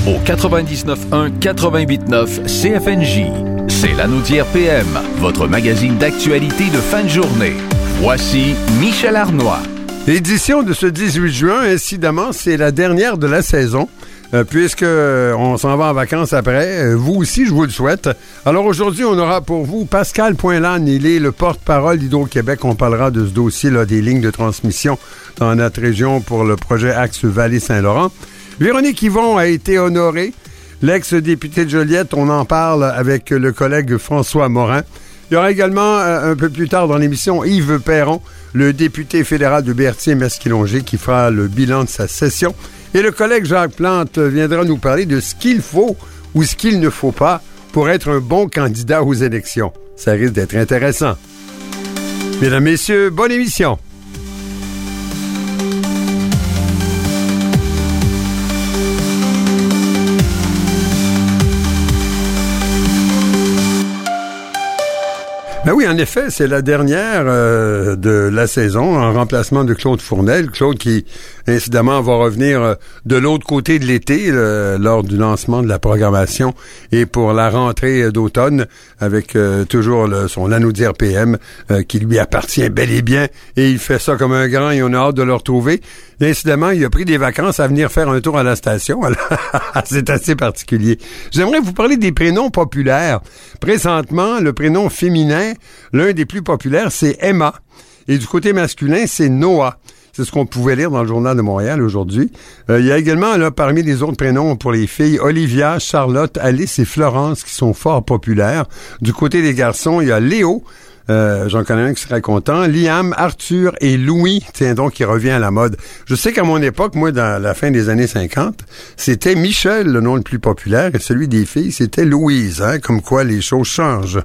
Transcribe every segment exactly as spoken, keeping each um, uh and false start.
au quatre-vingt-dix-neuf un quatre-vingt-huit neuf C F N J. C'est Lanaudière P M, votre magazine d'actualité de fin de journée. Voici Michel Arnois. L'édition de ce dix-huit juin, incidemment, c'est la dernière de la saison. Euh, puisque euh, on s'en va en vacances après. Euh, vous aussi, je vous le souhaite. Alors aujourd'hui, on aura pour vous Pascal Poinlane. Il est le porte-parole d'Hydro-Québec. On parlera de ce dossier-là des lignes de transmission dans notre région pour le projet Axe Vallée-Saint-Laurent. Véronique Yvon a été honorée. L'ex-députée de Joliette, on en parle avec le collègue François Morin. Il y aura également, euh, un peu plus tard dans l'émission, Yves Perron, le député fédéral de Berthier-Masquilongé, qui fera le bilan de sa session. Et le collègue Jacques Plante viendra nous parler de ce qu'il faut ou ce qu'il ne faut pas pour être un bon candidat aux élections. Ça risque d'être intéressant. Mesdames, Messieurs, bonne émission. Ben oui, en effet, c'est la dernière euh, de la saison en remplacement de Claude Fournel. Claude qui, incidemment, va revenir euh, de l'autre côté de l'été euh, lors du lancement de la programmation et pour la rentrée euh, d'automne avec euh, toujours le, son Lanaudière P M euh, qui lui appartient bel et bien et il fait ça comme un grand et on a hâte de le retrouver. Et incidemment, il a pris des vacances à venir faire un tour à la station. Alors, c'est assez particulier. J'aimerais vous parler des prénoms populaires. Présentement, le prénom féminin, l'un des plus populaires, c'est Emma. Et du côté masculin, c'est Noah. C'est ce qu'on pouvait lire dans le Journal de Montréal aujourd'hui. Euh, il y a également, là, parmi les autres prénoms pour les filles, Olivia, Charlotte, Alice et Florence qui sont fort populaires. Du côté des garçons, il y a Léo. Euh, j'en connais un qui serait content. Liam, Arthur et Louis, tiens donc, qui revient à la mode. Je sais qu'à mon époque, moi, dans la fin des années cinquante, c'était Michel, le nom le plus populaire, et celui des filles, c'était Louise, hein, comme quoi les choses changent.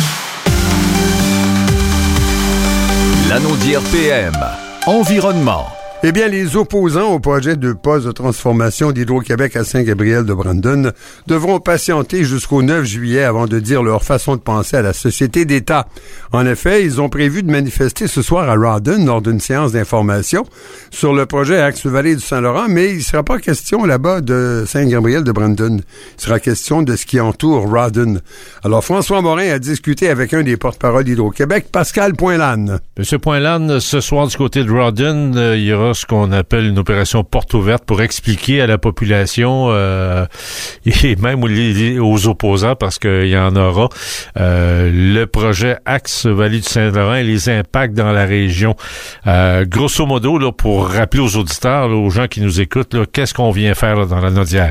Lanaudière P M. Environnement. Eh bien, les opposants au projet de poste de transformation d'Hydro-Québec à Saint-Gabriel-de-Brandon devront patienter jusqu'au neuf juillet avant de dire leur façon de penser à la société d'État. En effet, ils ont prévu de manifester ce soir à Rawdon lors d'une séance d'information sur le projet Axe Vallée du Saint-Laurent, mais il ne sera pas question là-bas de Saint-Gabriel-de-Brandon. Il sera question de ce qui entoure Rawdon. Alors, François Morin a discuté avec un des porte-parole d'Hydro-Québec, Pascal Poinlane. Monsieur Poinlane, ce soir du côté de Rawdon, euh, il y aura ce qu'on appelle une opération porte ouverte pour expliquer à la population euh, et même aux opposants, parce qu'il y en aura, euh, le projet Axe Vallée du Saint-Laurent et les impacts dans la région. Euh, grosso modo, là, pour rappeler aux auditeurs, là, aux gens qui nous écoutent, là, qu'est-ce qu'on vient faire là, dans la Lanaudière?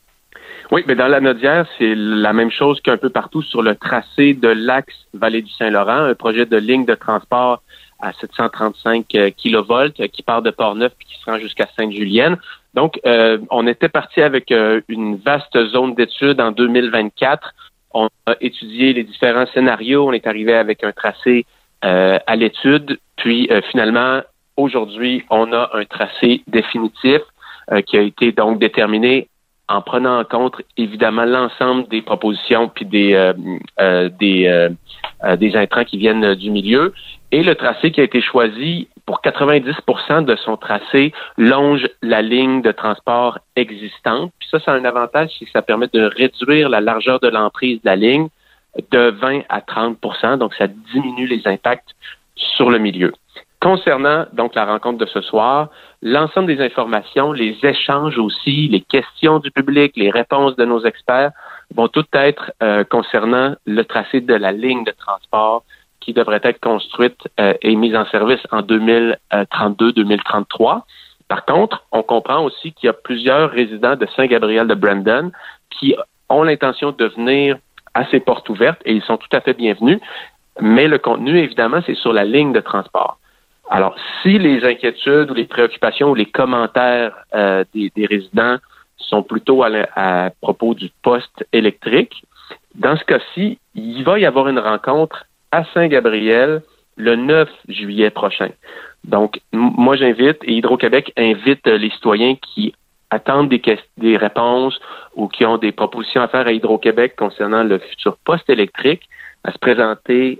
Oui, mais dans la Lanaudière, c'est la même chose qu'un peu partout sur le tracé de l'Axe Vallée du Saint-Laurent, un projet de ligne de transport à sept cent trente-cinq kilovolts qui part de Portneuf puis qui se rend jusqu'à Sainte-Julienne. Donc, euh, on était parti avec euh, une vaste zone d'études en deux mille vingt-quatre. On a étudié les différents scénarios. On est arrivé avec un tracé euh, à l'étude. Puis, euh, finalement, aujourd'hui, on a un tracé définitif euh, qui a été donc déterminé en prenant en compte, évidemment, l'ensemble des propositions puis des, euh, euh, des, euh, euh, des intrants qui viennent du milieu. Et le tracé qui a été choisi, pour quatre-vingt-dix pour cent de son tracé, longe la ligne de transport existante. Puis ça, ça a un avantage, c'est que ça permet de réduire la largeur de l'emprise de la ligne de vingt à trente pour cent. Donc, ça diminue les impacts sur le milieu. Concernant donc la rencontre de ce soir, l'ensemble des informations, les échanges aussi, les questions du public, les réponses de nos experts vont toutes être euh, concernant le tracé de la ligne de transport qui devrait être construite euh, et mise en service en deux mille trente-deux deux mille trente-trois. Par contre, on comprend aussi qu'il y a plusieurs résidents de Saint-Gabriel-de-Brandon qui ont l'intention de venir à ces portes ouvertes et ils sont tout à fait bienvenus, mais le contenu, évidemment, c'est sur la ligne de transport. Alors, si les inquiétudes ou les préoccupations ou les commentaires euh, des, des résidents sont plutôt à, à propos du poste électrique, dans ce cas-ci, il va y avoir une rencontre à Saint-Gabriel le neuf juillet prochain. Donc, m- moi, j'invite, et Hydro-Québec invite les citoyens qui attendent des, que- des réponses ou qui ont des propositions à faire à Hydro-Québec concernant le futur poste électrique à se présenter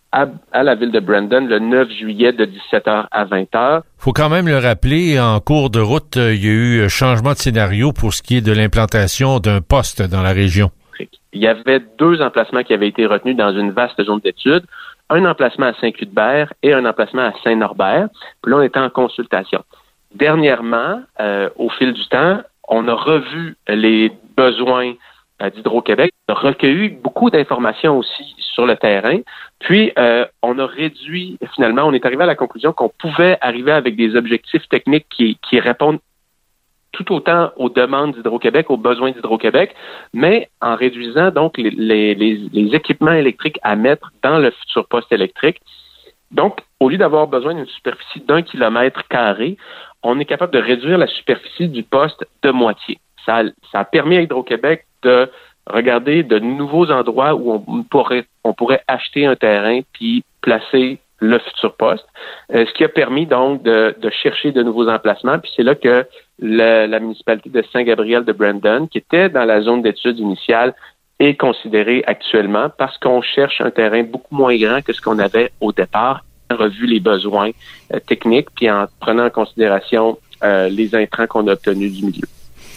à, à la ville de Brandon le neuf juillet de dix-sept heures à vingt heures. Faut quand même le rappeler, en cours de route, il y a eu changement de scénario pour ce qui est de l'implantation d'un poste dans la région. Il y avait deux emplacements qui avaient été retenus dans une vaste zone d'études, un emplacement à Saint-Cuthbert et un emplacement à Saint-Norbert. Puis là, on était en consultation. Dernièrement, euh, au fil du temps, on a revu les besoins euh, d'Hydro-Québec, on a recueilli beaucoup d'informations aussi sur le terrain, puis euh, on a réduit, finalement, on est arrivé à la conclusion qu'on pouvait arriver avec des objectifs techniques qui, qui répondent tout autant aux demandes d'Hydro-Québec, aux besoins d'Hydro-Québec, mais en réduisant donc les, les, les, les équipements électriques à mettre dans le futur poste électrique. Donc, au lieu d'avoir besoin d'une superficie d'un kilomètre carré, on est capable de réduire la superficie du poste de moitié. Ça, ça a permis à Hydro-Québec de regarder de nouveaux endroits où on pourrait, on pourrait acheter un terrain puis placer le futur poste, euh, ce qui a permis donc de, de chercher de nouveaux emplacements. Puis c'est là que le, la municipalité de Saint-Gabriel de Brandon, qui était dans la zone d'études initiale, est considérée actuellement parce qu'on cherche un terrain beaucoup moins grand que ce qu'on avait au départ, en revu les besoins euh, techniques, puis en prenant en considération euh, les intrants qu'on a obtenus du milieu.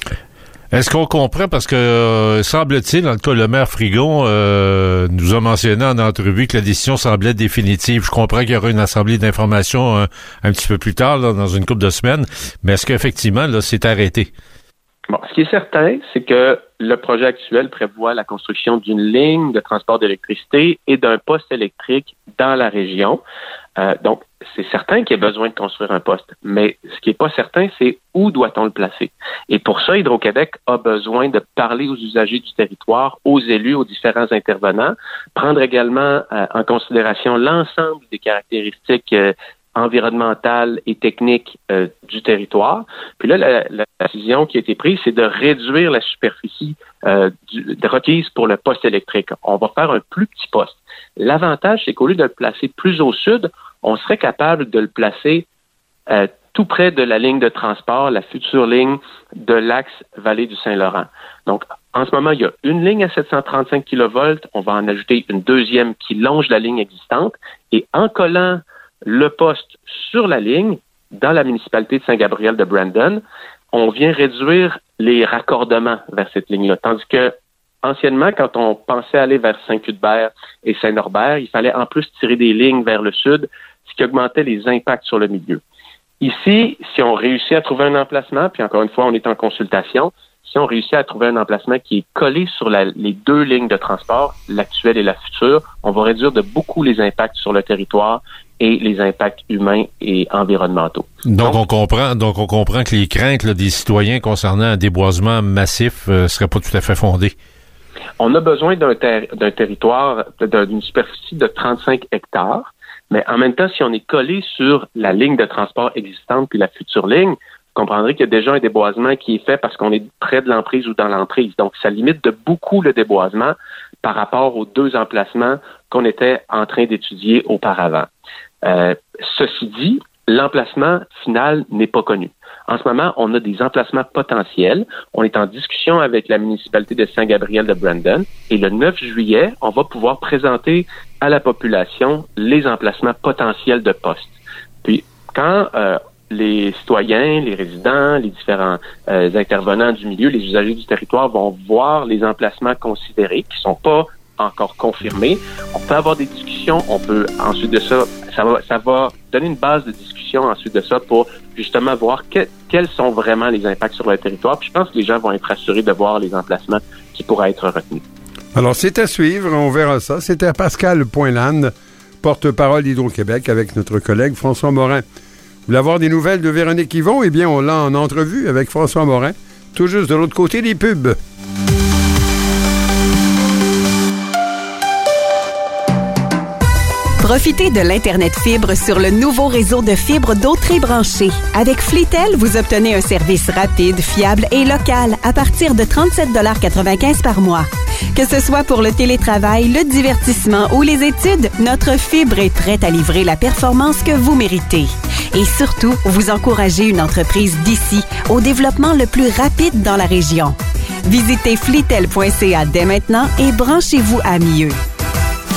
Est-ce qu'on comprend, parce que euh, semble-t-il, en tout cas, le maire Frigon euh, nous a mentionné en entrevue que la décision semblait définitive. Je comprends qu'il y aura une assemblée d'informations un, un petit peu plus tard, là, dans une couple de semaines, mais est-ce qu'effectivement, là, c'est arrêté? Bon, ce qui est certain, c'est que le projet actuel prévoit la construction d'une ligne de transport d'électricité et d'un poste électrique dans la région. Euh, donc, c'est certain qu'il y a besoin de construire un poste, mais ce qui n'est pas certain, c'est où doit-on le placer. Et pour ça, Hydro-Québec a besoin de parler aux usagers du territoire, aux élus, aux différents intervenants, prendre également euh, en considération l'ensemble des caractéristiques euh, environnementales et techniques euh, du territoire. Puis là, la, la décision qui a été prise, c'est de réduire la superficie euh, du, de requise pour le poste électrique. On va faire un plus petit poste. L'avantage, c'est qu'au lieu de le placer plus au sud, on serait capable de le placer euh, tout près de la ligne de transport, la future ligne de l'axe Vallée du Saint-Laurent. Donc, en ce moment, il y a une ligne à sept cent trente-cinq kilovolts. On va en ajouter une deuxième qui longe la ligne existante. Et en collant le poste sur la ligne, dans la municipalité de Saint-Gabriel de Brandon, on vient réduire les raccordements vers cette ligne-là. Tandis que, anciennement, quand on pensait aller vers Saint-Cuthbert et Saint-Norbert, il fallait en plus tirer des lignes vers le sud, ce qui augmentait les impacts sur le milieu. Ici, si on réussit à trouver un emplacement, puis encore une fois, on est en consultation, si on réussit à trouver un emplacement qui est collé sur la, les deux lignes de transport, l'actuelle et la future, on va réduire de beaucoup les impacts sur le territoire et les impacts humains et environnementaux. Donc, donc on comprend, donc on comprend que les craintes là, des citoyens concernant un déboisement massif euh, seraient pas tout à fait fondées. On a besoin d'un, ter- d'un territoire, d'une superficie de trente-cinq hectares, mais en même temps, si on est collé sur la ligne de transport existante puis la future ligne, vous comprendrez qu'il y a déjà un déboisement qui est fait parce qu'on est près de l'emprise ou dans l'emprise. Donc, ça limite de beaucoup le déboisement par rapport aux deux emplacements qu'on était en train d'étudier auparavant. Euh, ceci dit, l'emplacement final n'est pas connu. En ce moment, on a des emplacements potentiels. On est en discussion avec la municipalité de Saint-Gabriel de Brandon et le neuf juillet, on va pouvoir présenter à la population les emplacements potentiels de postes. Puis, quand euh, les citoyens, les résidents, les différents euh, intervenants du milieu, les usagers du territoire vont voir les emplacements considérés qui sont pas encore confirmés, on peut avoir des discussions, on peut ensuite de ça, ça va, ça va donner une base de discussion ensuite de ça pour justement voir que, quels sont vraiment les impacts sur le territoire. Puis je pense que les gens vont être assurés de voir les emplacements qui pourraient être retenus. Alors, c'est à suivre, on verra ça. C'était Pascal Poinlane, porte-parole d'Hydro-Québec, avec notre collègue François Morin. Vous voulez avoir des nouvelles de Véronique Yvon? Eh bien, on l'a en entrevue avec François Morin, tout juste de l'autre côté des pubs. Profitez de l'Internet fibre sur le nouveau réseau de fibres d'Autrey branché. Avec Flitel, vous obtenez un service rapide, fiable et local à partir de trente-sept dollars quatre-vingt-quinze par mois. Que ce soit pour le télétravail, le divertissement ou les études, notre fibre est prête à livrer la performance que vous méritez. Et surtout, vous encouragez une entreprise d'ici au développement le plus rapide dans la région. Visitez flitel point c a dès maintenant et branchez-vous à mieux.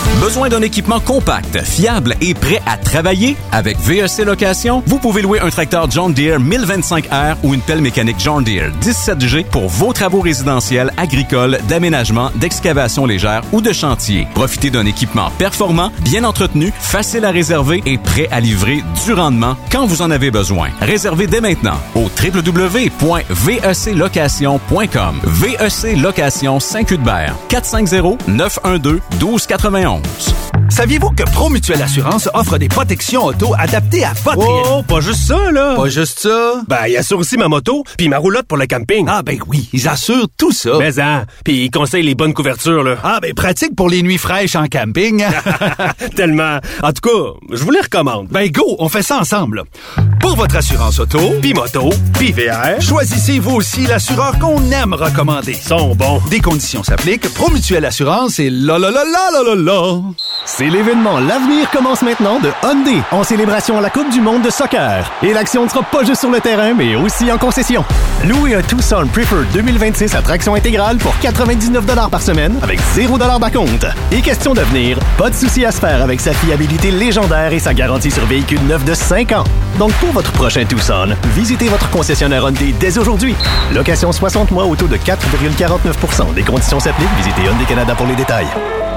Besoin d'un équipement compact, fiable et prêt à travailler? Avec V E C Location, vous pouvez louer un tracteur John Deere mille vingt-cinq R ou une pelle mécanique John Deere dix-sept G pour vos travaux résidentiels, agricoles, d'aménagement, d'excavation légère ou de chantier. Profitez d'un équipement performant, bien entretenu, facile à réserver et prêt à livrer du rendement quand vous en avez besoin. Réservez dès maintenant au w w w point v e c location point com. V E C Location Saint-Cuthbert, quatre cinq zéro, neuf un deux, un deux neuf un. Saviez-vous que Promutuelle Assurance offre des protections auto adaptées à votre... Oh, pas juste ça, là! Pas juste ça? Ben, ils assurent aussi ma moto, puis ma roulotte pour le camping. Ah, ben oui, ils assurent tout ça. Mais hein, puis ils conseillent les bonnes couvertures, là. Ah, ben pratique pour les nuits fraîches en camping. Tellement. En tout cas, je vous les recommande. Ben go, on fait ça ensemble. Pour votre assurance auto, Puis moto, puis V R, choisissez vous aussi l'assureur qu'on aime recommander. ils sont bons. Des conditions s'appliquent. Promutuelle Assurance et la la la la la la la. C'est l'événement L'avenir commence maintenant de Hyundai en célébration à la Coupe du monde de soccer. Et l'action ne sera pas juste sur le terrain, mais aussi en concession. Louez un Tucson Preferred deux mille vingt-six à traction intégrale pour quatre-vingt-dix-neuf dollars par semaine avec zéro dollar d'acompte. Et question d'avenir, pas de souci à se faire avec sa fiabilité légendaire et sa garantie sur véhicule neuf de cinq ans. Donc pour votre prochain Tucson, visitez votre concessionnaire Hyundai dès aujourd'hui. Location soixante mois au taux de quatre virgule quarante-neuf pour cent. Des conditions s'appliquent. Visitez Hyundai Canada pour les détails.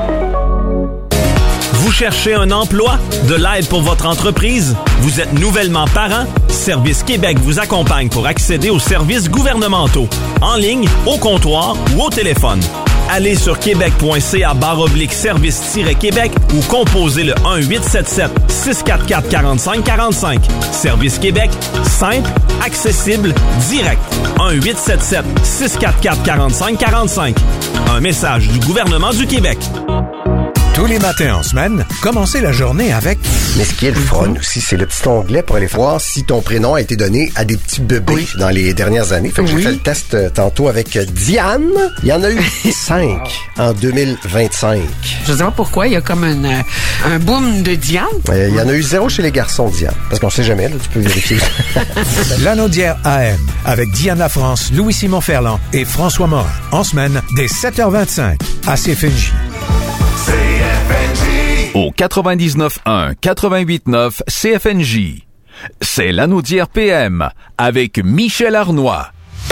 Vous cherchez un emploi? De l'aide pour votre entreprise? Vous êtes nouvellement parent? Service Québec vous accompagne pour accéder aux services gouvernementaux. En ligne, au comptoir ou au téléphone. Allez sur québec.ca barre oblique service-québec ou composez le un huit sept sept, six quatre quatre, quatre cinq quatre cinq. Service Québec, simple, accessible, direct. un huit sept sept, six quatre quatre, quatre cinq quatre cinq. Un message du gouvernement du Québec. Tous les matins en semaine, commencez la journée avec... Mais ce qui est le fun aussi, c'est le petit onglet pour aller voir si ton prénom a été donné à des petits bébés oui. dans les dernières années. Fait que oui. j'ai fait le test euh, tantôt avec Diane. Il y en a eu cinq en deux mille vingt-cinq. Je sais pas pourquoi, il y a comme un, euh, un boom de Diane. Euh, il y en a eu zéro chez les garçons, Diane. Parce qu'on sait jamais, là, tu peux vérifier. L'Anaudière A M avec Diane Lafrance, Louis-Simon Ferland et François Morin. En semaine, dès sept heures vingt-cinq à C F N J. Au quatre-vingt-dix-neuf un, quatre-vingt-huit neuf C F N J. C'est l'Anaudière P M avec Michel Arnois.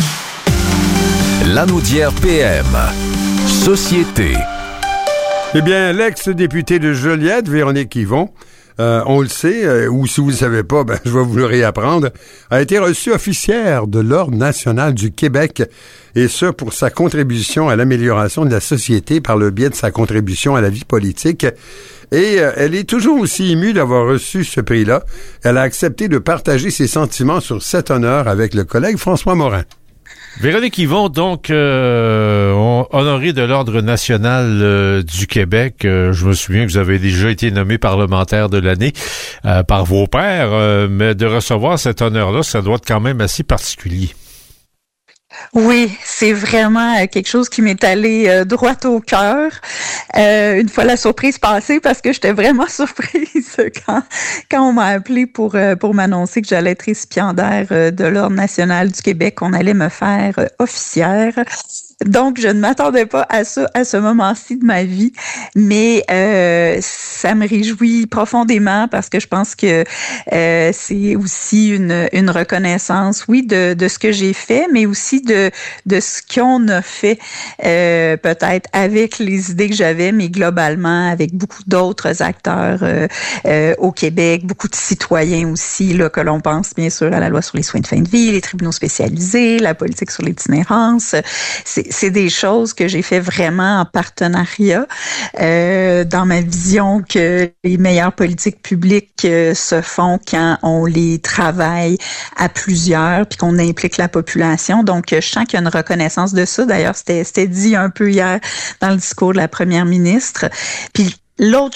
L'Anaudière P M. Société. Eh bien, l'ex-députée de Joliette, Véronique Yvon, euh, on le sait, euh, ou si vous ne le savez pas, ben, je vais vous le réapprendre, a été reçue officière de l'Ordre national du Québec, et ce, pour sa contribution à l'amélioration de la société par le biais de sa contribution à la vie politique. Et euh, elle est toujours aussi émue d'avoir reçu ce prix-là. Elle a accepté de partager ses sentiments sur cet honneur avec le collègue François Morin. Véronique Yvon, donc, euh, honorée de l'Ordre national euh, du Québec. Euh, je me souviens que vous avez déjà été nommé parlementaire de l'année euh, par vos pairs, euh, mais de recevoir cet honneur-là, ça doit être quand même assez particulier. Oui, c'est vraiment quelque chose qui m'est allé euh, droit au cœur. Euh, une fois la surprise passée, parce que j'étais vraiment surprise quand quand on m'a appelé pour euh, pour m'annoncer que j'allais être récipiendaire euh, de l'Ordre national du Québec, qu'on allait me faire euh, officière. Donc, je ne m'attendais pas à ça à ce moment-ci de ma vie, mais euh, ça me réjouit profondément parce que je pense que euh, c'est aussi une, une reconnaissance, oui, de, de ce que j'ai fait, mais aussi de, de ce qu'on a fait, euh, peut-être avec les idées que j'avais, mais globalement avec beaucoup d'autres acteurs euh, euh, au Québec, beaucoup de citoyens aussi, là, que l'on pense bien sûr à la loi sur les soins de fin de vie, les tribunaux spécialisés, la politique sur l'itinérance. C'est C'est des choses que j'ai fait vraiment en partenariat euh, dans ma vision que les meilleures politiques publiques euh, se font quand on les travaille à plusieurs puis qu'on implique la population. Donc, je sens qu'il y a une reconnaissance de ça. D'ailleurs, c'était, c'était dit un peu hier dans le discours de la première ministre. Puis l'autre chose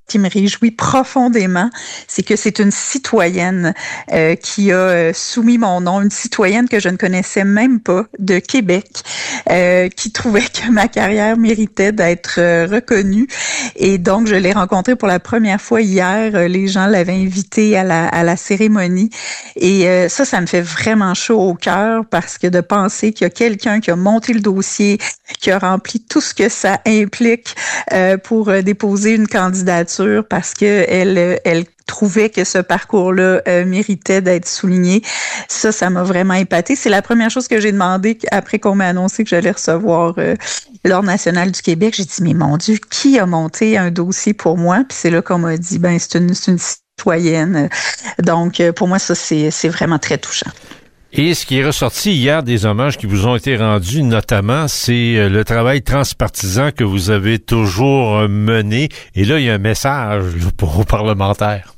qui me réjouit profondément, c'est que c'est une citoyenne euh, qui a soumis mon nom, une citoyenne que je ne connaissais même pas de Québec, euh, qui trouvait que ma carrière méritait d'être euh, reconnue. Et donc, je l'ai rencontrée pour la première fois hier. Les gens l'avaient invitée à la, à la cérémonie. Et euh, ça, ça me fait vraiment chaud au cœur parce que de penser qu'il y a quelqu'un qui a monté le dossier, qui a rempli tout ce que ça implique euh, pour euh, déposer une candidature parce que elle, elle trouvait que ce parcours-là euh, méritait d'être souligné. Ça, ça m'a vraiment épatée. C'est la première chose que j'ai demandé après qu'on m'a annoncé que j'allais recevoir euh, l'Ordre national du Québec. J'ai dit, mais mon Dieu, qui a monté un dossier pour moi? Puis c'est là qu'on m'a dit, ben c'est une, c'est une citoyenne. Donc, pour moi, ça, c'est, c'est vraiment très touchant. Et ce qui est ressorti hier des hommages qui vous ont été rendus, notamment, c'est le travail transpartisan que vous avez toujours mené. Et là, il y a un message pour aux parlementaires.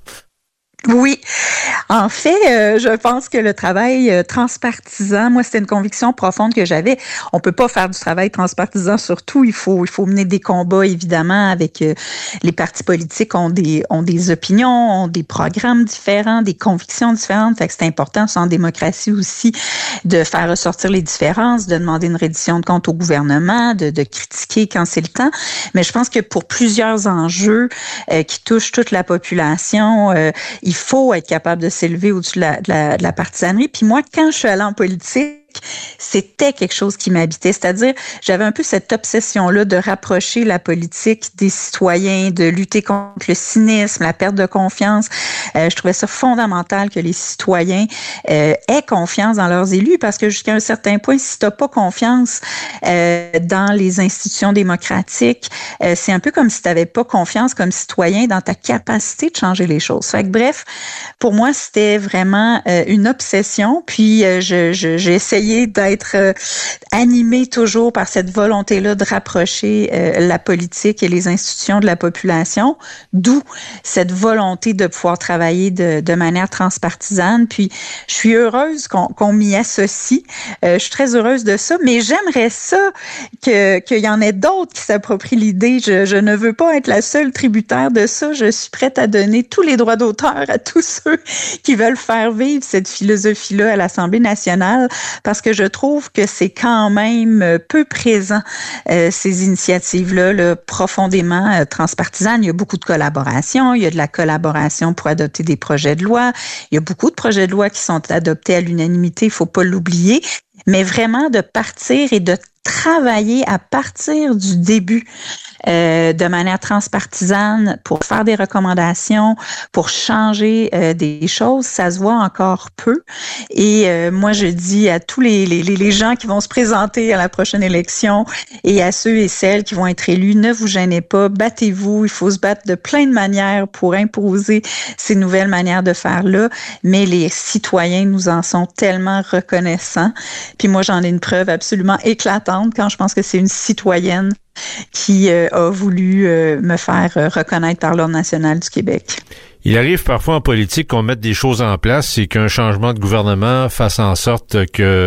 Oui. En fait, euh, je pense que le travail euh, transpartisan, moi, c'était une conviction profonde que j'avais. On peut pas faire du travail transpartisan sur tout. Il faut, il faut mener des combats, évidemment, avec euh, les partis politiques ont des, ont des opinions, ont des programmes différents, des convictions différentes. Fait que c'est important, c'est en démocratie aussi, de faire ressortir les différences, de demander une reddition de comptes au gouvernement, de, de critiquer quand c'est le temps. Mais je pense que pour plusieurs enjeux euh, qui touchent toute la population, euh, il faut être capable de s'élever au-dessus de la, de la, de la partisanerie. Puis moi, quand je suis allée en politique, c'était quelque chose qui m'habitait. C'est-à-dire, j'avais un peu cette obsession-là de rapprocher la politique des citoyens, de lutter contre le cynisme, la perte de confiance. Euh, je trouvais ça fondamental que les citoyens euh, aient confiance dans leurs élus parce que jusqu'à un certain point, si tu n'as pas confiance euh, dans les institutions démocratiques, euh, c'est un peu comme si tu n'avais pas confiance comme citoyen dans ta capacité de changer les choses. Fait que bref, pour moi, c'était vraiment euh, une obsession. Puis, euh, je, je, j'ai essayé d'être euh, animé toujours par cette volonté-là de rapprocher euh, la politique et les institutions de la population, d'où cette volonté de pouvoir travailler de, de manière transpartisane. Puis, je suis heureuse qu'on, qu'on m'y associe. Euh, je suis très heureuse de ça, mais j'aimerais ça que, qu'il y en ait d'autres qui s'approprient l'idée. Je, je ne veux pas être la seule tributaire de ça. Je suis prête à donner tous les droits d'auteur à tous ceux qui veulent faire vivre cette philosophie-là à l'Assemblée nationale. Parce que je trouve que c'est quand même peu présent, euh, ces initiatives-là, là, profondément euh, transpartisanes. Il y a beaucoup de collaboration, il y a de la collaboration pour adopter des projets de loi. Il y a beaucoup de projets de loi qui sont adoptés à l'unanimité, il ne faut pas l'oublier. Mais vraiment de partir et de travailler à partir du début euh, de manière transpartisane pour faire des recommandations, pour changer euh, des choses, ça se voit encore peu. Et euh, moi, je dis à tous les, les, les gens qui vont se présenter à la prochaine élection et à ceux et celles qui vont être élus, ne vous gênez pas, battez-vous. Il faut se battre de plein de manières pour imposer ces nouvelles manières de faire-là, mais les citoyens nous en sont tellement reconnaissants. Puis moi, j'en ai une preuve absolument éclatante quand je pense que c'est une citoyenne qui euh, a voulu euh, me faire euh, reconnaître par l'Ordre national du Québec. Il arrive parfois en politique qu'on mette des choses en place et qu'un changement de gouvernement fasse en sorte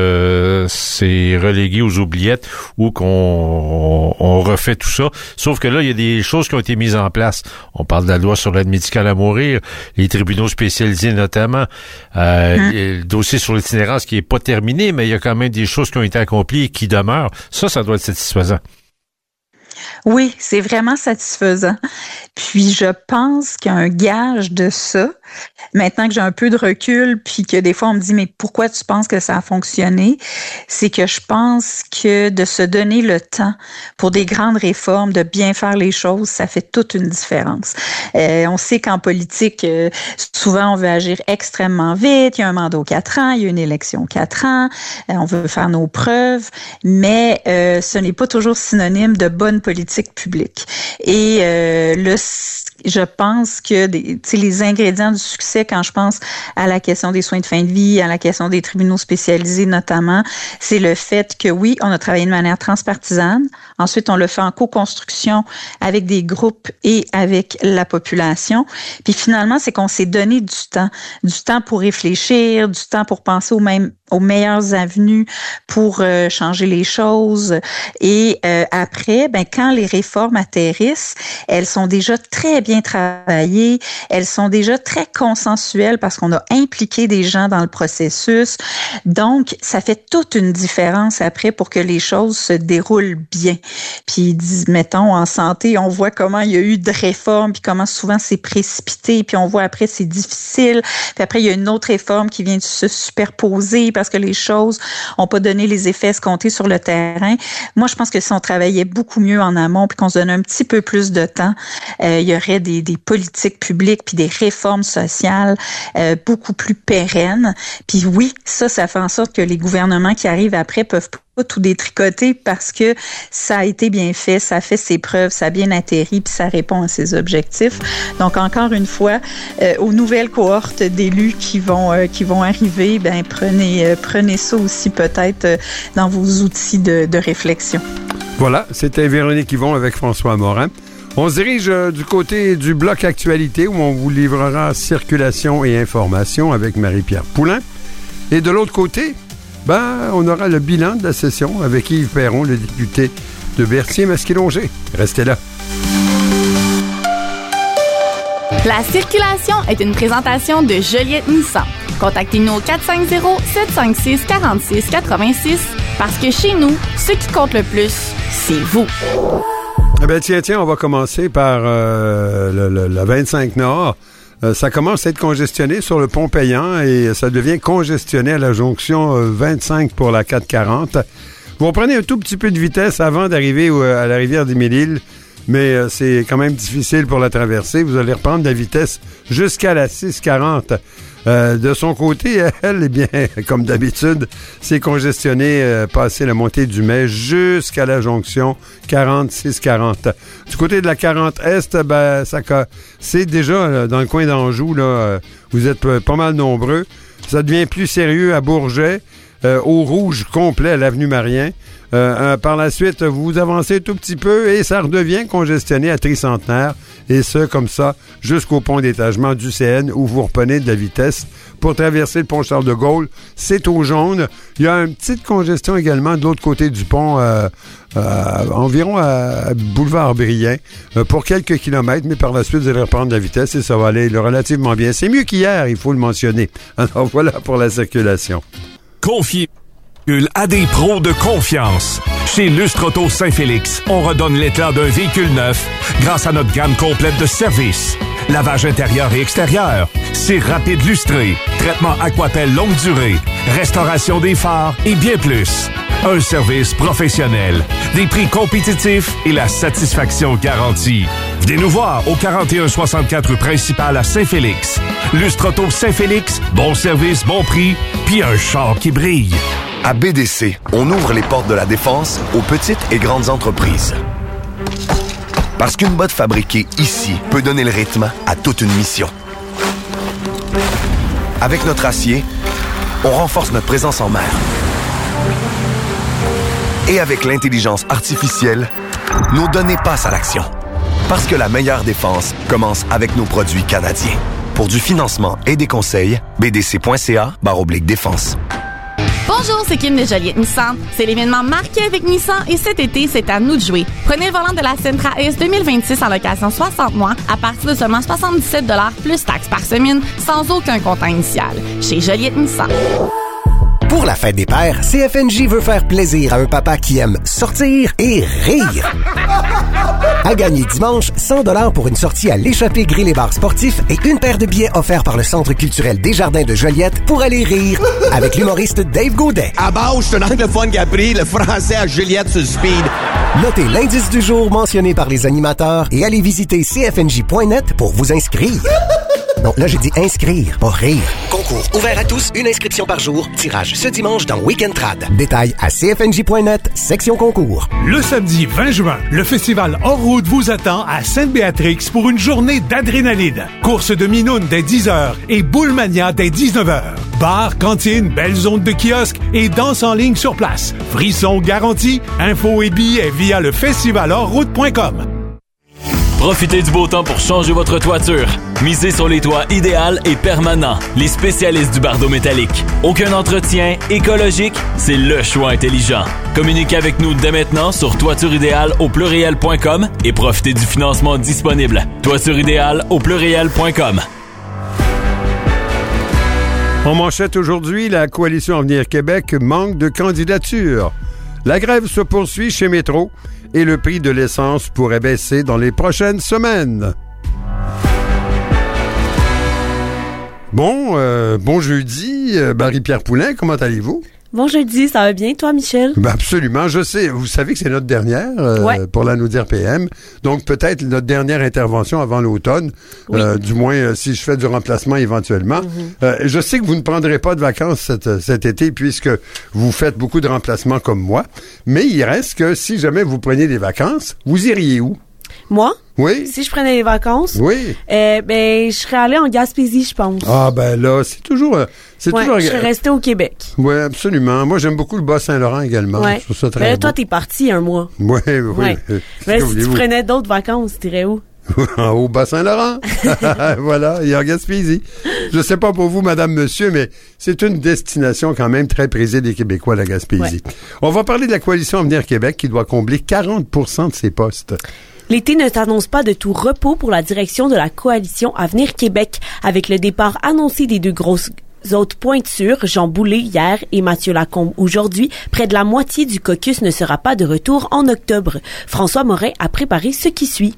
que c'est relégué aux oubliettes ou qu'on on refait tout ça. Sauf que là, il y a des choses qui ont été mises en place. On parle de la loi sur l'aide médicale à mourir, les tribunaux spécialisés notamment, euh, hum. le dossier sur l'itinérance qui est pas terminé, mais il y a quand même des choses qui ont été accomplies et qui demeurent. Ça, ça doit être satisfaisant. Oui, c'est vraiment satisfaisant. Puis je pense qu'un gage de ça, maintenant que j'ai un peu de recul, puis que des fois on me dit mais pourquoi tu penses que ça a fonctionné, c'est que je pense que de se donner le temps pour des grandes réformes, de bien faire les choses, ça fait toute une différence. Euh, on sait qu'en politique, euh, souvent on veut agir extrêmement vite, il y a un mandat aux quatre ans, il y a une élection aux quatre ans, euh, on veut faire nos preuves, mais euh, ce n'est pas toujours synonyme de bonne politique publique. Et euh, le je pense que des, les ingrédients du succès, quand je pense à la question des soins de fin de vie, à la question des tribunaux spécialisés notamment, c'est le fait que oui, on a travaillé de manière transpartisane. Ensuite, on l'a fait en co-construction avec des groupes et avec la population. Puis finalement, c'est qu'on s'est donné du temps, du temps pour réfléchir, du temps pour penser aux mêmes aux meilleures avenues pour euh, changer les choses. Et euh, après, ben quand les réformes atterrissent, elles sont déjà très bien bien travaillées. Elles sont déjà très consensuelles parce qu'on a impliqué des gens dans le processus. Donc, ça fait toute une différence après pour que les choses se déroulent bien. Puis, mettons, en santé, on voit comment il y a eu de réformes, puis comment souvent c'est précipité, puis on voit après c'est difficile. Puis après, il y a une autre réforme qui vient de se superposer parce que les choses n'ont pas donné les effets escomptés sur le terrain. Moi, je pense que si on travaillait beaucoup mieux en amont, puis qu'on se donnait un petit peu plus de temps, euh, il y aurait des, des politiques publiques, puis des réformes sociales euh, beaucoup plus pérennes. Puis oui, ça, ça fait en sorte que les gouvernements qui arrivent après peuvent pas tout détricoter parce que ça a été bien fait, ça a fait ses preuves, ça a bien atterri, puis ça répond à ses objectifs. Donc, encore une fois, euh, aux nouvelles cohortes d'élus qui vont euh, qui vont arriver, ben prenez euh, prenez ça aussi peut-être euh, dans vos outils de, de réflexion. Voilà, c'était Véronique Yvon avec François Morin. On se dirige euh, du côté du bloc actualité où on vous livrera circulation et information avec Marie-Pierre Poulin. Et de l'autre côté, ben, on aura le bilan de la session avec Yves Perron, le député de Berthier-Masquilongé. Restez là. La circulation est une présentation de Joliette Nissan. Contactez-nous au quatre cinq zéro, sept cinq six, quatre six huit six parce que chez nous, ce qui compte le plus, c'est vous. Eh bien, tiens, tiens, on va commencer par euh, le, le, la vingt-cinq Nord. Euh, ça commence à être congestionné sur le pont payant et ça devient congestionné à la jonction euh, vingt-cinq pour la quatre quarante. Vous reprenez un tout petit peu de vitesse avant d'arriver euh, à la rivière des Mille-Îles, mais euh, c'est quand même difficile pour la traverser. Vous allez reprendre la vitesse jusqu'à la six quarante. Euh, de son côté, elle, eh bien, comme d'habitude, c'est congestionné, euh, passer la montée du Mai jusqu'à la jonction quarante-six quarante. Du côté de la quarante Est, ben, ça, c'est déjà là, dans le coin d'Anjou, là, euh, vous êtes euh, pas mal nombreux. Ça devient plus sérieux à Bourget, euh, au rouge complet à l'avenue Marien. Euh, euh, par la suite, vous avancez tout petit peu et ça redevient congestionné à Tricentenaire. Et ce, comme ça, jusqu'au pont d'étagement du C N où vous reprenez de la vitesse pour traverser le pont Charles de Gaulle. C'est au jaune. Il y a une petite congestion également de l'autre côté du pont, euh, euh, environ à Boulevard Brien, euh, pour quelques kilomètres, mais par la suite, vous allez reprendre de la vitesse et ça va aller relativement bien. C'est mieux qu'hier, il faut le mentionner. Alors voilà pour la circulation. Confiez à des pros de confiance. Chez Lustre Auto Saint-Félix, on redonne l'éclat d'un véhicule neuf grâce à notre gamme complète de services. Lavage intérieur et extérieur, cire rapide lustré, traitement Aquapel longue durée, restauration des phares et bien plus. Un service professionnel, des prix compétitifs et la satisfaction garantie. Venez nous voir au quarante et un soixante-quatre rue principale à Saint-Félix. Lustre Auto Saint-Félix, bon service, bon prix, puis un char qui brille. À B D C, on ouvre les portes de la défense aux petites et grandes entreprises. Parce qu'une botte fabriquée ici peut donner le rythme à toute une mission. Avec notre acier, on renforce notre présence en mer. Et avec l'intelligence artificielle, nos données passent à l'action. Parce que la meilleure défense commence avec nos produits canadiens. Pour du financement et des conseils, b d c point c a barre oblique défense. Bonjour, c'est Kim de Joliette Nissan. C'est l'événement marqué avec Nissan et cet été, c'est à nous de jouer. Prenez le volant de la Sentra S deux mille vingt-six en location soixante mois à partir de seulement soixante-dix-sept dollars plus taxes par semaine sans aucun comptant initial. Chez Joliette Nissan. Pour la fête des pères, C F N J veut faire plaisir à un papa qui aime sortir et rire. À gagner dimanche, cent dollars pour une sortie à l'échappée grill et bar sportif et une paire de billets offerts par le Centre culturel Desjardins de Joliette pour aller rire avec l'humoriste Dave Gaudin. À base, je suis un anglophone qui a appris le français à Juliette sur le speed. Notez l'indice du jour mentionné par les animateurs et allez visiter c f n j point net pour vous inscrire. Non, là, j'ai dit inscrire, pas rire. Concours ouvert à tous, une inscription par jour. Tirage ce dimanche dans Weekend Trad. Détails à c f n j point net, section concours. Le samedi vingt juin, le festival Hors Route vous attend à Sainte-Béatrix pour une journée d'adrénaline. Course de Minoune dès dix heures et Boulemania dès dix-neuf heures. Bar, cantine, belle zone de kiosques et danse en ligne sur place. Frisson garanti. Infos et billets via le festival hors route point com. Profitez du beau temps pour changer votre toiture. Misez sur les toits idéal et permanents. Les spécialistes du bardeau métallique. Aucun entretien, écologique, c'est le choix intelligent. Communiquez avec nous dès maintenant sur toitureidéal au pluriel point com et profitez du financement disponible. Toitureidéal au pluriel point com. En manchette aujourd'hui, la Coalition Avenir Québec manque de candidatures. La grève se poursuit chez Métro et le prix de l'essence pourrait baisser dans les prochaines semaines. Bon, euh, bon jeudi, euh, Marie-Pierre Poulin, comment allez-vous? Bon jeudi, ça va bien, toi, Michel? Ben absolument, je sais. Vous savez que c'est notre dernière euh, ouais. pour la Naudière P M. Donc, peut-être notre dernière intervention avant l'automne. Oui. Euh, du moins, euh, si je fais du remplacement éventuellement. Mm-hmm. Euh, je sais que vous ne prendrez pas de vacances cet, cet été puisque vous faites beaucoup de remplacements comme moi. Mais il reste que si jamais vous preniez des vacances, vous iriez où? Moi? Oui. Si je prenais des vacances? Oui. Euh, ben, je serais allée en Gaspésie, je pense. Ah, ben là, c'est toujours... C'est ouais, toujours... je serais restée au Québec. Oui, absolument. Moi, j'aime beaucoup le Bas-Saint-Laurent également. Ouais. Je trouve ça très Mais là, beau. toi, t'es parti un mois. Oui, oui. Ouais. Euh, Mais là, si tu prenais d'autres vacances, t'irais où? Au Bas-Saint-Laurent. Voilà, et en Gaspésie. Je sais pas pour vous, madame, monsieur, mais c'est une destination quand même très prisée des Québécois, la Gaspésie. Ouais. On va parler de la Coalition Avenir Québec qui doit combler quarante pour cent de ses postes. L'été ne s'annonce pas de tout repos pour la direction de la Coalition Avenir Québec, avec le départ annoncé des deux grosses autres pointures, Jean Boulet hier et Mathieu Lacombe aujourd'hui. Près de la moitié du caucus ne sera pas de retour en octobre. François Morin a préparé ce qui suit.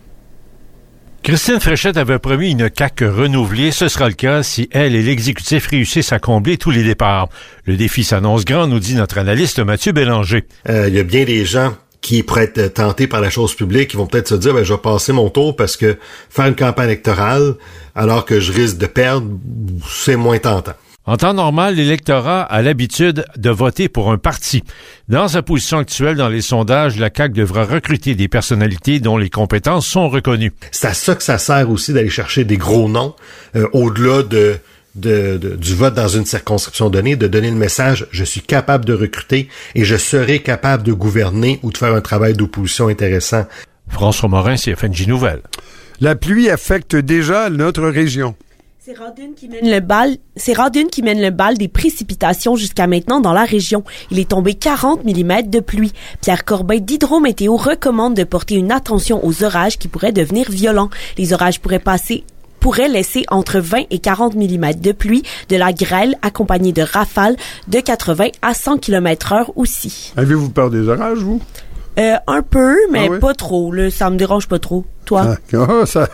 Christine Fréchette avait promis une C A Q renouvelée. Ce sera le cas si elle et l'exécutif réussissent à combler tous les départs. Le défi s'annonce grand, nous dit notre analyste Mathieu Bélanger. Euh, il y a bien des gens qui pourraient être tentés par la chose publique, qui vont peut-être se dire, ben, je vais passer mon tour parce que faire une campagne électorale, alors que je risque de perdre, c'est moins tentant. En temps normal, l'électorat a l'habitude de voter pour un parti. Dans sa position actuelle dans les sondages, la C A Q devra recruter des personnalités dont les compétences sont reconnues. C'est à ça que ça sert aussi d'aller chercher des gros noms, euh, au-delà de... De, de, du vote dans une circonscription donnée, de donner le message « je suis capable de recruter et je serai capable de gouverner ou de faire un travail d'opposition intéressant ». François Morin, C F N J Nouvelles. La pluie affecte déjà notre région. C'est Radune qui mène le bal, c'est Radune qui mène le bal des précipitations jusqu'à maintenant dans la région. Il est tombé quarante millimètres de pluie. Pierre Corbin d'Hydro-Météo recommande de porter une attention aux orages qui pourraient devenir violents. Les orages pourraient passer pourrait laisser entre vingt et quarante millimètres de pluie, de la grêle accompagnée de rafales de quatre-vingts à cent kilomètres heure aussi. Avez-vous peur des orages, vous? Euh, un peu, mais ah oui? Pas trop. Là, ça me dérange pas trop. Toi? Ah, oh, ça,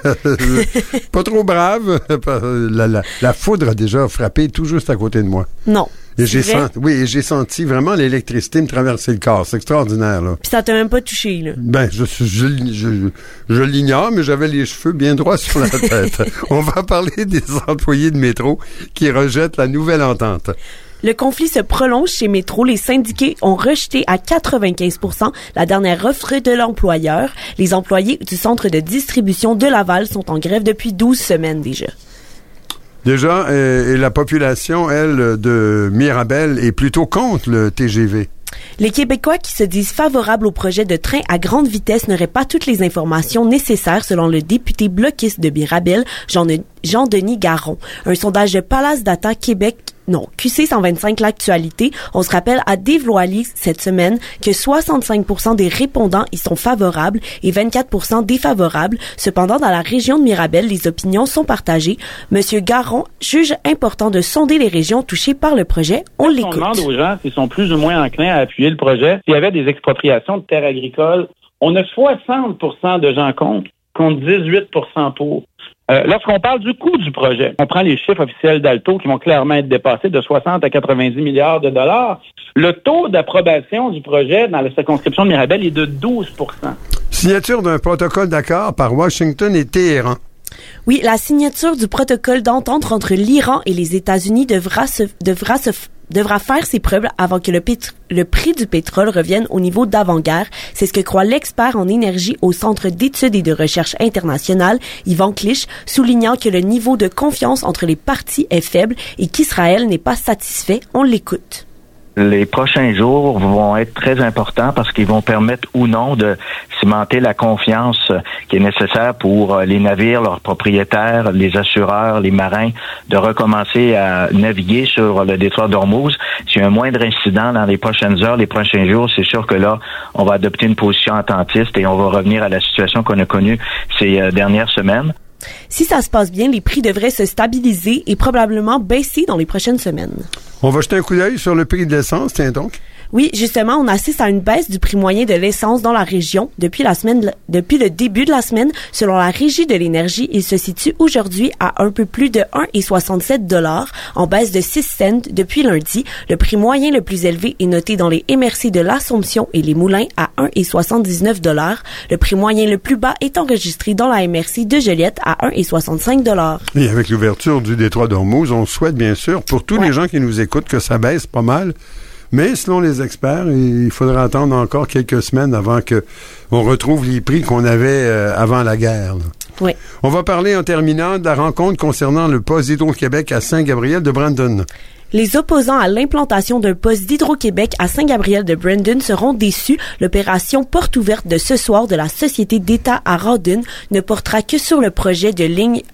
pas trop brave. La, la, la foudre a déjà frappé tout juste à côté de moi. Non. Et j'ai senti, oui, et j'ai senti vraiment l'électricité me traverser le corps. C'est extraordinaire, là. Puis ça t'a même pas touché, là. Ben, je, je, je, je, je l'ignore, mais j'avais les cheveux bien droits sur la tête. On va parler des employés de métro qui rejettent la nouvelle entente. Le conflit se prolonge chez Métro. Les syndiqués ont rejeté à quatre-vingt-quinze pour cent la dernière offre de l'employeur. Les employés du centre de distribution de Laval sont en grève depuis douze semaines déjà. Déjà, euh, et la population, elle, de Mirabel est plutôt contre le T G V. Les Québécois qui se disent favorables au projet de train à grande vitesse n'auraient pas toutes les informations nécessaires selon le député bloquiste de Mirabel, Jean- Jean-Denis Garon. Un sondage de Palace Data Québec Non, Q C cent vingt-cinq, l'actualité. On se rappelle à dévoilé cette semaine que soixante-cinq pour cent des répondants y sont favorables et vingt-quatre pour cent défavorables. Cependant, dans la région de Mirabel, les opinions sont partagées. Monsieur Garon juge important de sonder les régions touchées par le projet. On l'écoute. On demande aux gens s'ils sont plus ou moins enclins à appuyer le projet. S'il y avait des expropriations de terres agricoles, on a soixante pour cent de gens contre, contre dix-huit pour cent pour. Euh, lorsqu'on parle du coût du projet, on prend les chiffres officiels d'Alto qui vont clairement être dépassés de soixante à quatre-vingt-dix milliards de dollars. Le taux d'approbation du projet dans la circonscription de Mirabel est de douze pour cent. Signature d'un protocole d'accord par Washington et Téhéran. Oui, la signature du protocole d'entente entre l'Iran et les États-Unis devra se, devra se, devra faire ses preuves avant que le, pétr- le prix du pétrole revienne au niveau d'avant-guerre. C'est ce que croit l'expert en énergie au Centre d'études et de recherche internationale, Yvan Clich, soulignant que le niveau de confiance entre les parties est faible et qu'Israël n'est pas satisfait. On l'écoute. Les prochains jours vont être très importants parce qu'ils vont permettre ou non de cimenter la confiance qui est nécessaire pour les navires, leurs propriétaires, les assureurs, les marins, de recommencer à naviguer sur le détroit d'Ormuz. S'il y a un moindre incident dans les prochaines heures, les prochains jours, c'est sûr que là, on va adopter une position attentiste et on va revenir à la situation qu'on a connue ces euh, dernières semaines. Si ça se passe bien, les prix devraient se stabiliser et probablement baisser dans les prochaines semaines. On va jeter un coup d'œil sur le prix de l'essence, tiens donc. Oui, justement, on assiste à une baisse du prix moyen de l'essence dans la région depuis la semaine, depuis le début de la semaine. Selon la Régie de l'énergie, il se situe aujourd'hui à un peu plus de un virgule soixante-sept dollars, en baisse de six cents depuis lundi. Le prix moyen le plus élevé est noté dans les M R C de l'Assomption et les Moulins à un virgule soixante-dix-neuf dollars. Le prix moyen le plus bas est enregistré dans la M R C de Joliette à un virgule soixante-cinq dollars. Et avec l'ouverture du détroit d'Ormuz, on souhaite bien sûr, pour tous ouais. les gens qui nous écoutent, que ça baisse pas mal. Mais selon les experts, il faudra attendre encore quelques semaines avant que on retrouve les prix qu'on avait euh, avant la guerre. Là. Oui. On va parler en terminant de la rencontre concernant le poste d'Hydro-Québec à Saint-Gabriel de Brandon. Les opposants à l'implantation d'un poste d'Hydro-Québec à Saint-Gabriel de Brandon seront déçus. L'opération porte ouverte de ce soir de la Société d'État à Rawdon ne portera que sur le projet de ligne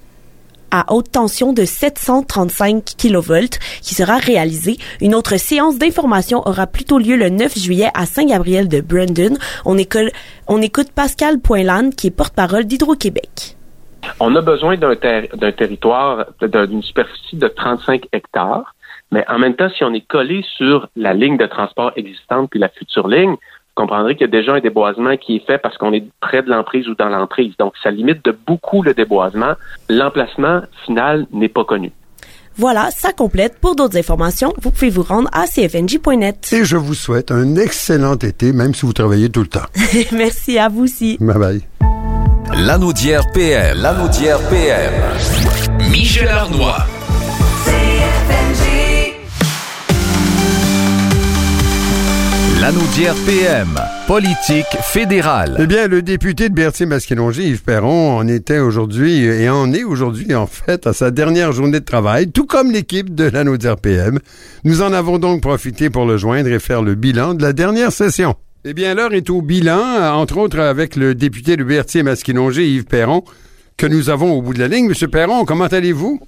à haute tension de sept cent trente-cinq kilovolts qui sera réalisé. Une autre séance d'information aura plutôt lieu le neuf juillet à Saint-Gabriel de Brandon. On écoute, on écoute Pascal Poinlane qui est porte-parole d'Hydro-Québec. On a besoin d'un, ter- d'un territoire, d'une superficie de trente-cinq hectares, mais en même temps, si on est collé sur la ligne de transport existante puis la future ligne, vous comprendrez qu'il y a déjà un déboisement qui est fait parce qu'on est près de l'emprise ou dans l'emprise. Donc, ça limite de beaucoup le déboisement. L'emplacement final n'est pas connu. Voilà, ça complète. Pour d'autres informations, vous pouvez vous rendre à c f n j point net. Et je vous souhaite un excellent été, même si vous travaillez tout le temps. Merci à vous aussi. Bye bye. Lanaudière P M. Lanaudière P M. Michel Arnois. Lanaudière P M, politique fédérale. Eh bien, le député de Berthier-Masquinongé, Yves Perron, en était aujourd'hui, et en est aujourd'hui, en fait, à sa dernière journée de travail, tout comme l'équipe de Lanaudière P M. Nous en avons donc profité pour le joindre et faire le bilan de la dernière session. Eh bien, l'heure est au bilan, entre autres avec le député de Berthier-Masquinongé, Yves Perron, que nous avons au bout de la ligne. Monsieur Perron, comment allez-vous?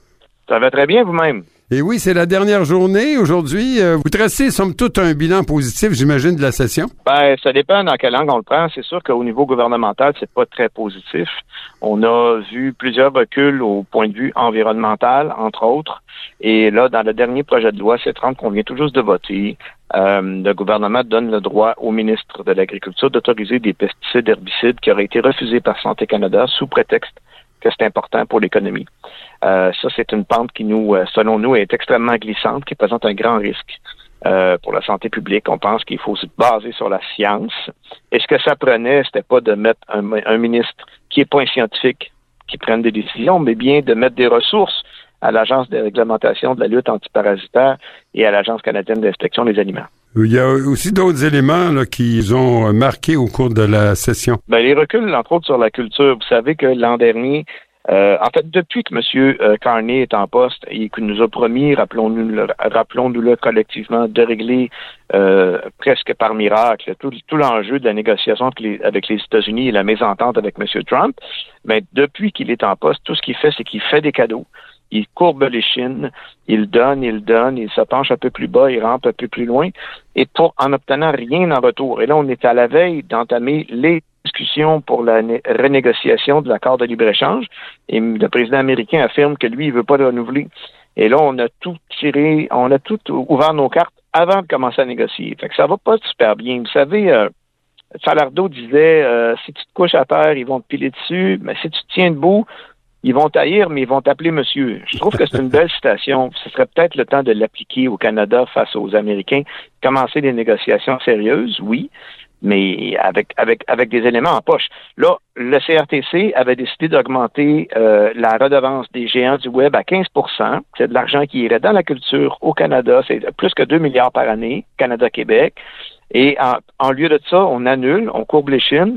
Ça va très bien vous-même. Et oui, c'est la dernière journée aujourd'hui. Vous tracez, somme toute, un bilan positif, j'imagine, de la session? Ben, ça dépend dans quelle langue on le prend. C'est sûr qu'au niveau gouvernemental, c'est pas très positif. On a vu plusieurs reculs au point de vue environnemental, entre autres. Et là, dans le dernier projet de loi C trente qu'on vient tout juste de voter, euh, le gouvernement donne le droit au ministre de l'Agriculture d'autoriser des pesticides herbicides qui auraient été refusés par Santé Canada sous prétexte que c'est important pour l'économie. Euh, ça, c'est une pente qui nous, selon nous, est extrêmement glissante, qui présente un grand risque euh, pour la santé publique. On pense qu'il faut se baser sur la science. Et ce que ça prenait, c'était pas de mettre un, un ministre qui est pas un scientifique qui prenne des décisions, mais bien de mettre des ressources à l'Agence de réglementation de la lutte antiparasitaire et à l'Agence canadienne d'inspection des aliments. Il y a aussi d'autres éléments là, qui ont marqué au cours de la session. Ben, les reculs, entre autres, sur la culture. Vous savez que l'an dernier, euh, en fait, depuis que M. Carney est en poste et qu'il nous a promis, rappelons-nous, rappelons-nous-le collectivement, de régler euh, presque par miracle tout, tout l'enjeu de la négociation avec les, avec les États-Unis et la mésentente avec M. Trump, ben, depuis qu'il est en poste, tout ce qu'il fait, c'est qu'il fait des cadeaux. Il courbe les chines, il donne, il donne, il se penche un peu plus bas, il rampe un peu plus loin, et pour en obtenant rien en retour. Et là, on est à la veille d'entamer les discussions pour la né- renégociation de l'accord de libre-échange, et le président américain affirme que lui, il veut pas le renouveler. Et là, on a tout tiré, on a tout ouvert nos cartes avant de commencer à négocier. Fait que ça va pas super bien. Vous savez, euh, Falardeau disait, euh, si tu te couches à terre, ils vont te piler dessus, mais si tu te tiens debout, ils vont taillir, mais ils vont t'appeler monsieur. Je trouve que c'est une belle citation. Ce serait peut-être le temps de l'appliquer au Canada face aux Américains. Commencer des négociations sérieuses, oui, mais avec avec avec des éléments en poche. Là, le C R T C avait décidé d'augmenter euh, la redevance des géants du web à quinze pour cent. C'est de l'argent qui irait dans la culture au Canada. C'est plus que deux milliards par année, Canada-Québec. Et en, en lieu de ça, on annule, on courbe les chines.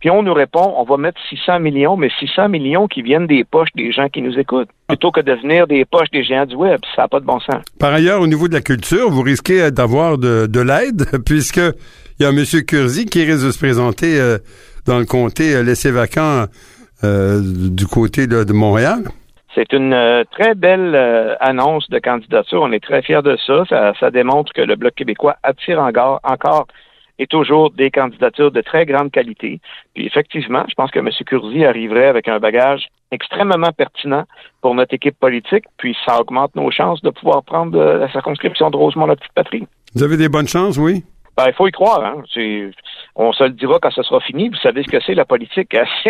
Puis on nous répond, on va mettre six cents millions, mais six cents millions qui viennent des poches des gens qui nous écoutent, plutôt que de venir des poches des géants du web. Ça n'a pas de bon sens. Par ailleurs, au niveau de la culture, vous risquez d'avoir de, de l'aide, puisque il y a M. Curzi qui risque de se présenter euh, dans le comté euh, laissé vacant euh, du côté là, de Montréal. C'est une euh, très belle euh, annonce de candidature. On est très fiers de ça. ça. Ça démontre que le Bloc québécois attire encore, encore et toujours des candidatures de très grande qualité. Puis effectivement, je pense que M. Curzi arriverait avec un bagage extrêmement pertinent pour notre équipe politique, puis ça augmente nos chances de pouvoir prendre euh, la circonscription de Rosemont-la-Petite-Patrie. Vous avez des bonnes chances, oui? Ben, il faut y croire, hein. C'est, on se le dira quand ce sera fini. Vous savez ce que c'est, la politique.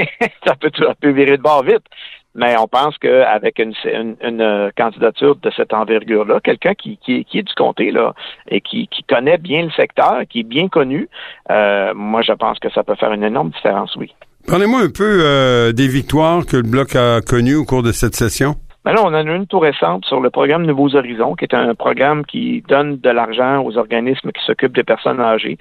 ça peut, ça peut virer de bord vite. Mais on pense qu'avec une, une, une candidature de cette envergure-là, quelqu'un qui, qui, qui est du comté là et qui, qui connaît bien le secteur, qui est bien connu, euh, moi je pense que ça peut faire une énorme différence, oui. Parlez-moi un peu euh, des victoires que le Bloc a connues au cours de cette session. Ben là, on en a une tout récente sur le programme Nouveaux Horizons, qui est un programme qui donne de l'argent aux organismes qui s'occupent des personnes âgées.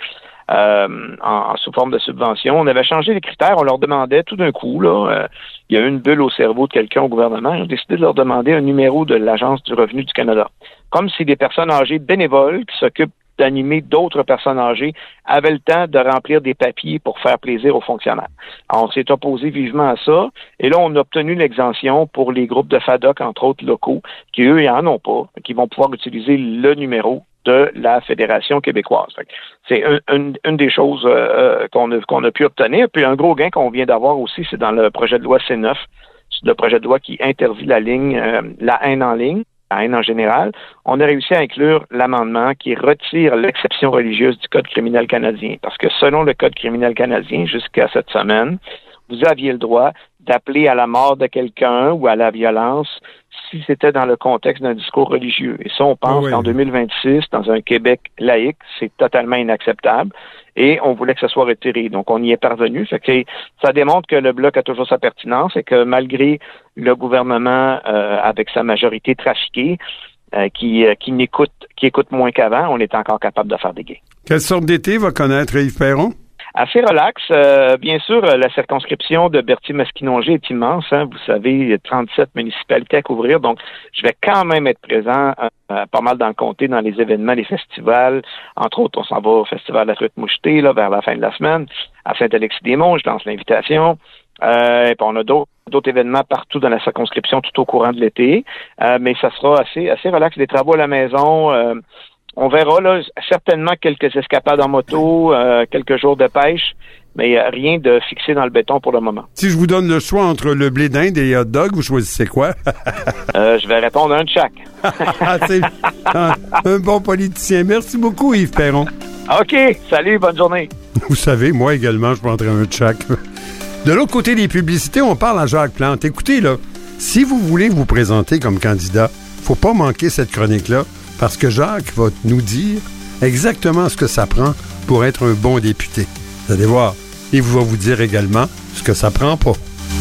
Euh, en, en sous forme de subvention. On avait changé les critères, on leur demandait tout d'un coup, là, euh, il y a eu une bulle au cerveau de quelqu'un au gouvernement, ils ont décidé de leur demander un numéro de l'Agence du revenu du Canada. Comme si des personnes âgées bénévoles qui s'occupent d'animer d'autres personnes âgées avaient le temps de remplir des papiers pour faire plaisir aux fonctionnaires. Alors, on s'est opposé vivement à ça, et là, on a obtenu l'exemption pour les groupes de F A D O C, entre autres locaux, qui, eux, ils en ont pas, qui vont pouvoir utiliser le numéro de la Fédération québécoise. C'est un, un, une des choses euh, qu'on a, qu'on a pu obtenir. Puis un gros gain qu'on vient d'avoir aussi, c'est dans le projet de loi C neuf, le projet de loi qui interdit la ligne, euh, la haine en ligne, la haine en général. On a réussi à inclure l'amendement qui retire l'exception religieuse du Code criminel canadien. Parce que selon le Code criminel canadien, jusqu'à cette semaine, vous aviez le droit d'appeler à la mort de quelqu'un ou à la violence si c'était dans le contexte d'un discours religieux. Et ça, on pense oui. qu'en deux mille vingt-six, dans un Québec laïque, c'est totalement inacceptable. Et on voulait que ça soit retiré. Donc, on y est parvenu. Fait que ça démontre que le Bloc a toujours sa pertinence et que malgré le gouvernement, euh, avec sa majorité trafiquée, euh, qui, euh, qui n'écoute, qui écoute moins qu'avant, on est encore capable de faire des gains. Quelle sorte d'été va connaître Yves Perron? Assez relax. Euh, bien sûr, la circonscription de Berthier-Masquinongé est immense. Hein. Vous savez, il y a trente-sept municipalités à couvrir. Donc, je vais quand même être présent euh, pas mal dans le comté, dans les événements, les festivals. Entre autres, on s'en va au Festival de la truite mouchetée là, vers la fin de la semaine. À Saint-Alexis-des-Monts, je lance l'invitation. Euh, et puis on a d'autres, d'autres événements partout dans la circonscription tout au courant de l'été. Euh, mais ça sera assez, assez relax. Des travaux à la maison. Euh, On verra là certainement quelques escapades en moto, euh, quelques jours de pêche, mais euh, rien de fixé dans le béton pour le moment. Si je vous donne le choix entre le blé d'Inde et les hot dogs, vous choisissez quoi? euh, je vais répondre un de chaque. C'est un, un bon politicien. Merci beaucoup, Yves Perron. OK. Salut, bonne journée. Vous savez, moi également, je prendrai un de chaque. De l'autre côté des publicités, on parle à Jacques Plante. Écoutez, là, si vous voulez vous présenter comme candidat, faut pas manquer cette chronique-là. Parce que Jacques va nous dire exactement ce que ça prend pour être un bon député. Vous allez voir, il va vous dire également ce que ça prend pas.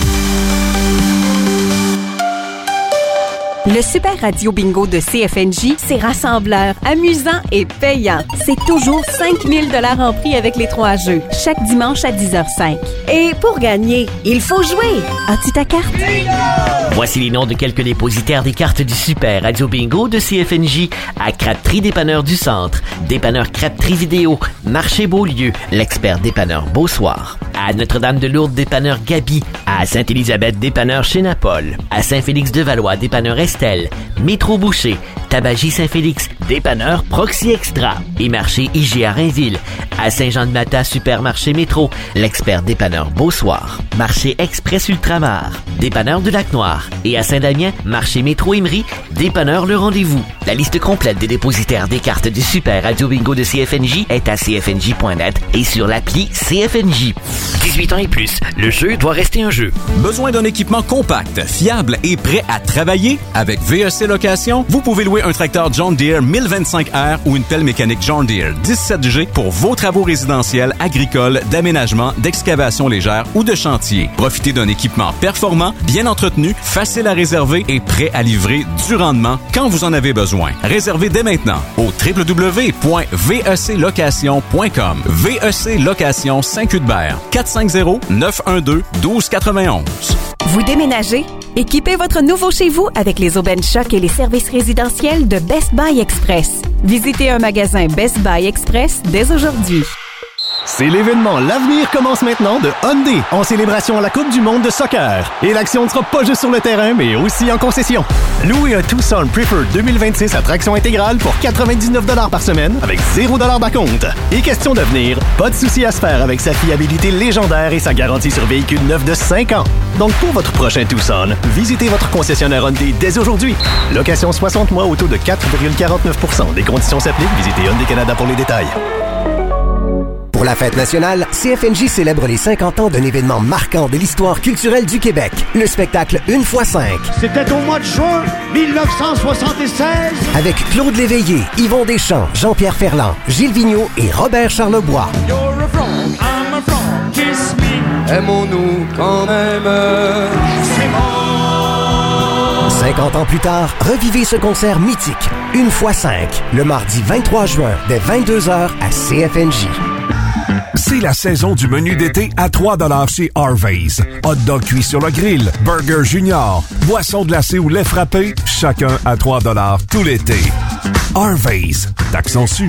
Le Super Radio Bingo de C F N J, c'est rassembleur, amusant et payant. C'est toujours cinq mille dollars en prix avec les trois jeux, chaque dimanche à dix heures cinq. Et pour gagner, il faut jouer. As-tu ta carte? Voici les noms de quelques dépositaires des cartes du Super Radio Bingo de C F N J à Crabtree Dépanneur du Centre, Dépanneur Crabtree Vidéo, Marché Beaulieu, l'expert dépanneur Beausoir, à Notre-Dame-de-Lourdes Dépanneur Gabi, à Sainte-Élisabeth Dépanneur chez Napol, à Saint-Félix-de-Valois Dépanneur Estelle, Métro Boucher, Tabagie Saint-Félix, Dépanneur Proxy Extra et Marché I G A Rainville, à Saint-Jean-de-Mata Supermarché Métro, l'expert dépanneur Beausoir, Marché Express Ultramar, Dépanneur du Lac-Noir et à Saint-Damien, Marché Métro Emery, Dépanneur Le Rendez-vous. La liste complète des dépositaires des cartes du Super Radio Bingo de C F N J est à c f n j point net et sur l'appli C F N J. dix-huit ans et plus, le jeu doit rester un jeu. Besoin d'un équipement compact, fiable et prêt à travailler? Avec V E C Location, vous pouvez louer un tracteur John Deere mille vingt-cinq R ou une pelle mécanique John Deere dix-sept G pour vos travaux résidentiels, agricoles, d'aménagement, d'excavation légère ou de chantier. Profitez d'un équipement performant, bien entretenu, facile à réserver et prêt à livrer du rendement quand vous en avez besoin. Réservez dès maintenant au w w w point v e c location point com. V E C Location Saint-Cuthbert, quatre cinq zéro, neuf un deux, un deux neuf un. Vous déménagez? Équipez votre nouveau chez vous avec les aubaines choc et les services résidentiels de Best Buy Express. Visitez un magasin Best Buy Express dès aujourd'hui. C'est l'événement L'avenir commence maintenant de Hyundai en célébration à la Coupe du monde de soccer. Et l'action ne sera pas juste sur le terrain, mais aussi en concession. Louez un Tucson Preferred deux mille vingt-six à traction intégrale pour quatre-vingt-dix-neuf dollars par semaine avec zéro dollars d'acompte. Et question d'avenir, pas de souci à se faire avec sa fiabilité légendaire et sa garantie sur véhicule neuf de cinq ans. Donc pour votre prochain Tucson, visitez votre concessionnaire Hyundai dès aujourd'hui. Location soixante mois au taux de quatre virgule quarante-neuf pour cent. Des conditions s'appliquent. Visitez Hyundai Canada pour les détails. Pour la fête nationale, C F N J célèbre les cinquante ans d'un événement marquant de l'histoire culturelle du Québec, le spectacle Une fois cinq. C'était au mois de juin mille neuf cent soixante-seize. Avec Claude Léveillé, Yvon Deschamps, Jean-Pierre Ferland, Gilles Vigneault et Robert Charlebois. You're a frog, I'm a frog, kiss me. Aimons-nous quand même. C'est bon. cinquante ans plus tard, revivez ce concert mythique, Une fois cinq, le mardi vingt-trois juin, dès vingt-deux heures à C F N J. C'est la saison du menu d'été à trois dollars chez Harvey's. Hot dog cuit sur le grill, burger junior, boisson glacée ou lait frappé, chacun à trois dollars tout l'été. Harvey's, d'accent su.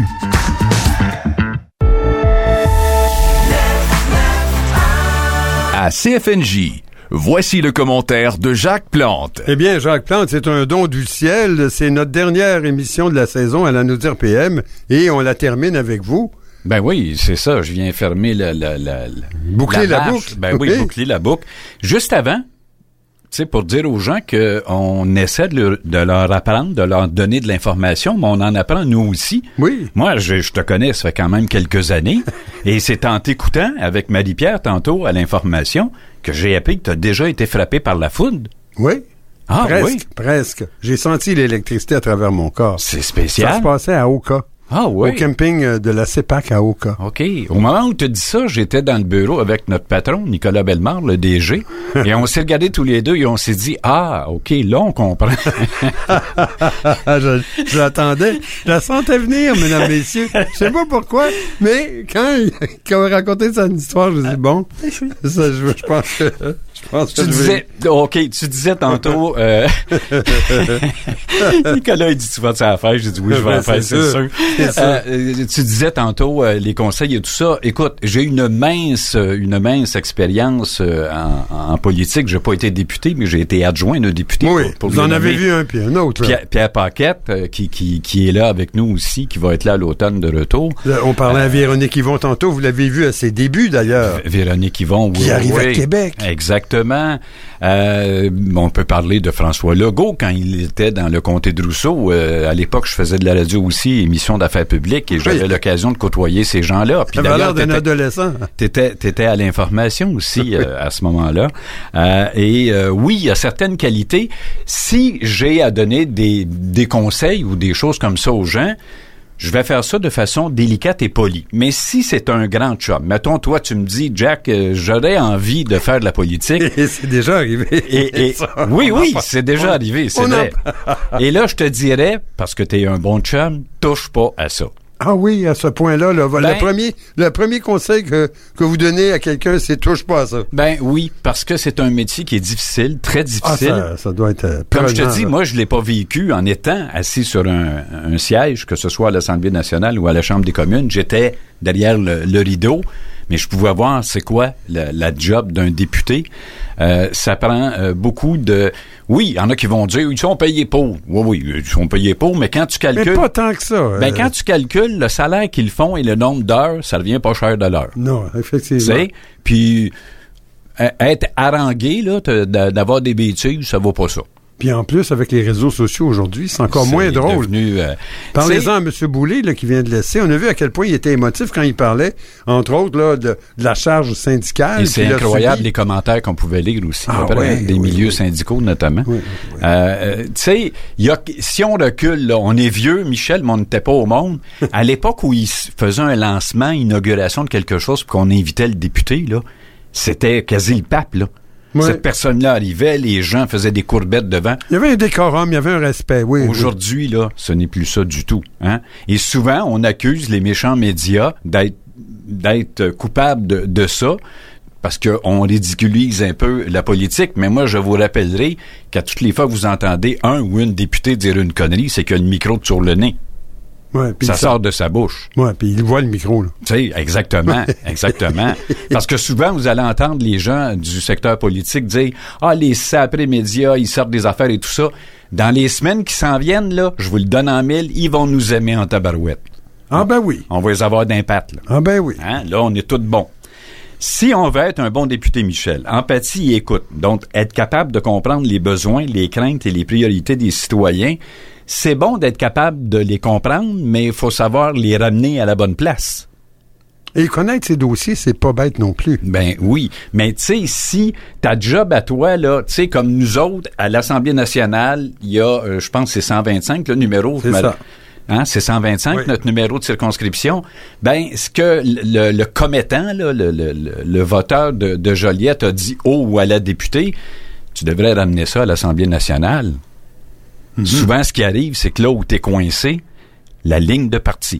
À C F N J, voici le commentaire de Jacques Plante. Eh bien, Jacques Plante, c'est un don du ciel. C'est notre dernière émission de la saison à la Nous dire P M et on la termine avec vous. Ben oui, c'est ça. Je viens fermer la... la, la, la boucler la, la boucle. Ben oui, oui, boucler la boucle. Juste avant, tu sais, pour dire aux gens qu'on essaie de leur, de leur apprendre, de leur donner de l'information, mais on en apprend nous aussi. Oui. Moi, je, je te connais, ça fait quand même quelques années. Et c'est en t'écoutant avec Marie-Pierre tantôt à l'information que j'ai appris que tu as déjà été frappé par la foudre. Oui. Ah presque, oui? Presque. J'ai senti l'électricité à travers mon corps. C'est spécial. Ça se passait à Oka. Ah oui. Au camping de la CEPAC à Oka. OK. Au moment où tu dis ça, j'étais dans le bureau avec notre patron, Nicolas Bellemare, le D G, et on s'est regardés tous les deux et on s'est dit, ah, OK, là, on comprend. je, je l'attendais. Je la sentais venir, mesdames, messieurs. Je sais pas pourquoi, mais quand il, quand il a raconté son histoire, je me dis, bon, ça, je, je pense que... Je pense que tu je disais, vais... OK, tu disais tantôt, euh, Nicolas, il dit, tu vas te faire faire? J'ai dit, oui, je vais en faire, c'est sûr. sûr. Euh, tu disais tantôt, euh, les conseils et tout ça. Écoute, j'ai une mince, une mince expérience euh, en, en politique. J'ai pas été député, mais j'ai été adjoint de député. Oui, pour, pour vous en avez vu un puis un autre. Pierre, Pierre Paquette, euh, qui, qui, qui est là avec nous aussi, qui va être là à l'automne de retour. Là, on parlait euh, à Véronique Yvon tantôt. Vous l'avez vu à ses débuts, d'ailleurs. Véronique Yvon, oui. Qui arrive oui, à Québec. Exactement. Euh, on peut parler de François Legault quand il était dans le comté de Rousseau. Euh, à l'époque, je faisais de la radio aussi, émission d'affaires publiques, et j'avais oui. l'occasion de côtoyer ces gens-là. Puis d'ailleurs, l'air d'un adolescent. T'étais, t'étais à l'information aussi euh, à ce moment-là. Euh, et euh, oui, il y a certaines qualités. Si j'ai à donner des, des conseils ou des choses comme ça aux gens, je vais faire ça de façon délicate et polie. Mais si c'est un grand chum, mettons, toi, tu me dis, Jack, euh, j'aurais envie de faire de la politique. Et c'est déjà arrivé. Et, et, ça, oui, oui, pas, c'est déjà on, arrivé, c'est vrai. A... Et là, je te dirais, parce que t'es un bon chum, touche pas à ça. Ah oui, à ce point-là, là, ben, le premier, le premier conseil que, que vous donnez à quelqu'un, c'est touche pas à ça. Ben oui, parce que c'est un métier qui est difficile, très difficile. Ah, ça, ça doit être euh, Comme je te dis, là. Moi, je l'ai pas vécu en étant assis sur un, un siège, que ce soit à l'Assemblée nationale ou à la Chambre des communes. J'étais derrière le, le rideau, mais je pouvais voir c'est quoi la, la job d'un député. Euh, ça prend euh, beaucoup de... Oui, il y en a qui vont dire, ils sont payés pour. Oui, oui, ils sont payés pour, mais quand tu calcules... Mais pas tant que ça. Euh... Ben, quand tu calcules le salaire qu'ils font et le nombre d'heures, ça revient pas cher de l'heure. Non, effectivement. Tu sais, puis être harangué, là, d'avoir des bêtises, ça vaut pas ça. Puis en plus, avec les réseaux sociaux aujourd'hui, c'est encore c'est moins drôle. Devenu, euh, Parlez-en à M. Boulay, là, qui vient de laisser. On a vu à quel point il était émotif quand il parlait, entre autres, là, de, de la charge syndicale. Et c'est incroyable les commentaires qu'on pouvait lire aussi, ah, après, ouais, des oui, milieux oui. syndicaux notamment. Oui, oui. Euh, tu sais, il y a, si on recule, là, on est vieux, Michel, mais on n'était pas au monde. À l'époque où il faisait un lancement, inauguration de quelque chose, puis qu'on invitait le député, là, c'était quasi le pape, là. Ouais. Cette personne-là arrivait, les gens faisaient des courbettes devant. Il y avait un décorum, il y avait un respect, oui. Aujourd'hui, oui. là, ce n'est plus ça du tout. Hein? Et souvent, on accuse les méchants médias d'être, d'être coupables de, de ça. parce qu'on ridiculise un peu la politique, mais moi, je vous rappellerai qu'à toutes les fois que vous entendez un ou une députée dire une connerie, c'est qu'il y a le micro sur le nez. Ouais, ça, ça sort de sa bouche. Oui, puis il voit le micro, là. Tu sais, exactement, exactement. Parce que souvent, vous allez entendre les gens du secteur politique dire « Ah, les saprés médias, ils sortent des affaires et tout ça. » Dans les semaines qui s'en viennent, là, je vous le donne en mille, ils vont nous aimer en tabarouette. Ah ben oui. On va les avoir d'impact, là. Ah ben oui. Hein? Là, on est tous bons. Si on veut être un bon député, Michel, empathie et écoute, donc être capable de comprendre les besoins, les craintes et les priorités des citoyens, c'est bon d'être capable de les comprendre, mais il faut savoir les ramener à la bonne place. Et connaître ces dossiers, c'est pas bête non plus. Ben oui, mais tu sais, si ta job à toi, là, tu sais, comme nous autres, à l'Assemblée nationale, il y a, euh, je pense, c'est cent vingt-cinq, le numéro. C'est ça. Hein, c'est cent vingt-cinq, oui. Notre numéro de circonscription. Ben, ce que le, le commettant, là, le, le, le voteur de, de Joliette a dit au ou à la députée, tu devrais ramener ça à l'Assemblée nationale. Mm-hmm. Souvent, ce qui arrive, c'est que là où t'es coincé, la ligne de parti.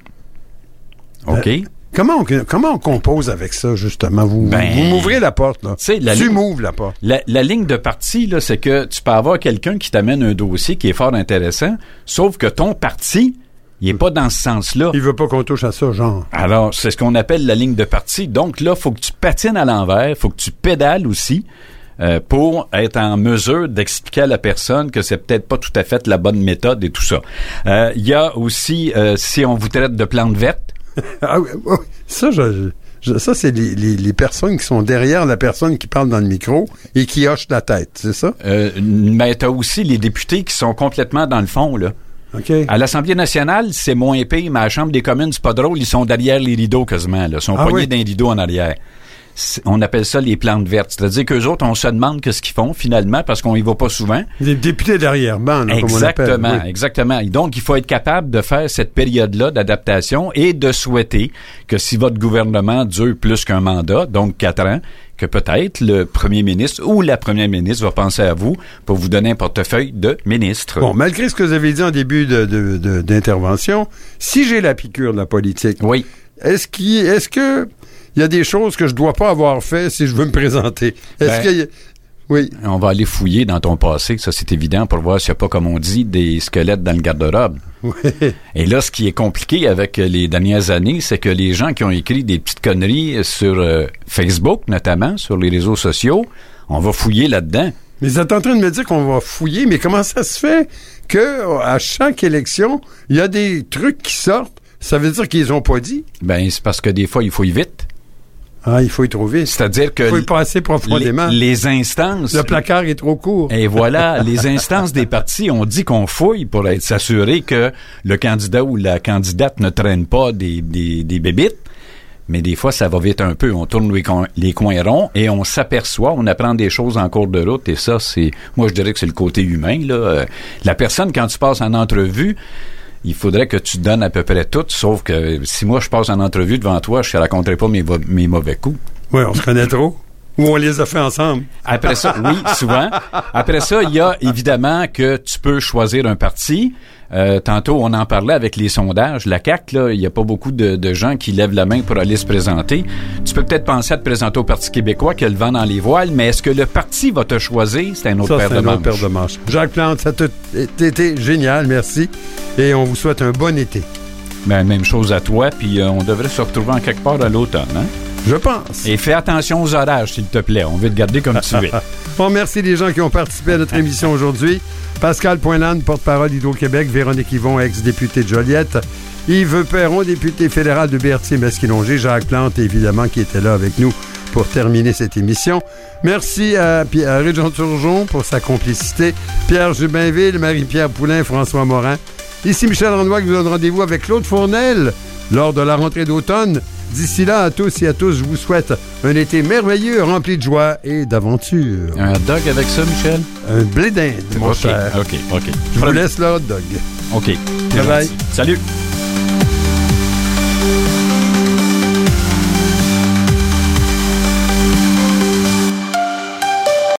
OK? Euh, comment, on, comment on compose avec ça, justement? Vous, ben, vous m'ouvrez la porte, là. La tu ligne, m'ouvres la porte. La, la ligne de parti, là, c'est que tu peux avoir quelqu'un qui t'amène un dossier qui est fort intéressant, sauf que ton parti, il est pas dans ce sens-là. Il veut pas qu'on touche à ça, genre. Alors, c'est ce qu'on appelle la ligne de parti. Donc là, faut que tu patines à l'envers, faut que tu pédales aussi. Euh, pour être en mesure d'expliquer à la personne que c'est peut-être pas tout à fait la bonne méthode et tout ça. Il euh, y a aussi, euh, si on vous traite de plante verte. Ah oui, oui. Ça, je, je, ça c'est les, les, les personnes qui sont derrière la personne qui parle dans le micro et qui hoche la tête, c'est ça? Euh, mais t'as aussi les députés qui sont complètement dans le fond, là. Okay. À l'Assemblée nationale, c'est moins pire, mais à la Chambre des communes, c'est pas drôle, ils sont derrière les rideaux quasiment, là. Ils sont ah, poignés oui. d'un rideau en arrière. On appelle ça les plantes vertes. C'est-à-dire qu'eux autres, on se demande qu'est-ce qu'ils font finalement parce qu'on y va pas souvent. Des députés derrière, ban, là, comme on l'appelle. Exactement, oui. exactement. Et donc, il faut être capable de faire cette période-là d'adaptation et de souhaiter que si votre gouvernement dure plus qu'un mandat, donc quatre ans, que peut-être le premier ministre ou la première ministre va penser à vous pour vous donner un portefeuille de ministre. Bon, malgré ce que vous avez dit en début de, de, de, d'intervention, si j'ai la piqûre de la politique, oui. est-ce qu'il, est-ce que il y a des choses que je dois pas avoir fait si je veux me présenter? Est-ce ben, qu'il y a... Oui. On va aller fouiller dans ton passé, ça c'est évident, pour voir s'il n'y a pas, comme on dit, des squelettes dans le garde-robe. Oui. Et là, ce qui est compliqué avec les dernières années, c'est que les gens qui ont écrit des petites conneries sur euh, Facebook, notamment, sur les réseaux sociaux, on va fouiller là-dedans. Mais vous êtes en train de me dire qu'on va fouiller, mais comment ça se fait que à chaque élection, il y a des trucs qui sortent? Ça veut dire qu'ils ont pas dit? Ben, c'est parce que des fois, il faut y vite. Ah, il faut y trouver. C'est-à-dire que... Il faut y passer profondément. Les, les instances... Le placard est trop court. Et voilà, les instances des partis ont dit qu'on fouille pour être s'assurer que le candidat ou la candidate ne traîne pas des, des, des bébites. Mais des fois, ça va vite un peu. On tourne les, coins, les coins ronds et on s'aperçoit, on apprend des choses en cours de route. Et ça, c'est... Moi, je dirais que c'est le côté humain, là. Euh, la personne, quand tu passes en entrevue... Il faudrait que tu donnes à peu près tout, sauf que si moi je passe en entrevue devant toi, je ne raconterai pas mes, mes mauvais coups. Oui, on se connaît trop. Ou on les a fait ensemble. Après ça, oui, souvent. Après ça, il y a évidemment que tu peux choisir un parti. Euh, tantôt, on en parlait avec les sondages. La C A Q, là, il n'y a pas beaucoup de, de gens qui lèvent la main pour aller se présenter. Tu peux peut-être penser à te présenter au Parti québécois qui a le vent dans les voiles, mais est-ce que le parti va te choisir? C'est un autre ça, paire c'est de un manches. autre paire de manches. Jacques Plante, ça a été génial, merci. Et on vous souhaite un bon été. Ben, même chose à toi, puis euh, on devrait se retrouver en quelque part à l'automne, hein? Je pense. Et fais attention aux orages, s'il te plaît. On veut te garder comme tu es. Bon, merci les gens qui ont participé à notre émission aujourd'hui. Pascal Poinlane, porte-parole d'Hydro-Québec, Véronique Yvon, ex-députée de Joliette, Yves Perron, député fédéral de Berthier-Masquinongé, Jacques Plante, évidemment, qui était là avec nous pour terminer cette émission. Merci à, à Réjean Turgeon pour sa complicité, Pierre Jubinville, Marie-Pierre Poulain, François Morin. Ici Michel Renoir qui vous donne rendez-vous avec Claude Fournel lors de la rentrée d'automne. D'ici là, à tous et à tous, je vous souhaite un été merveilleux, rempli de joie et d'aventure. Un hot dog avec ça, Michel? Un blé d'Inde, mon okay, cher. OK, OK. Je vous laisse le hot dog. OK. Bye bye. Salut.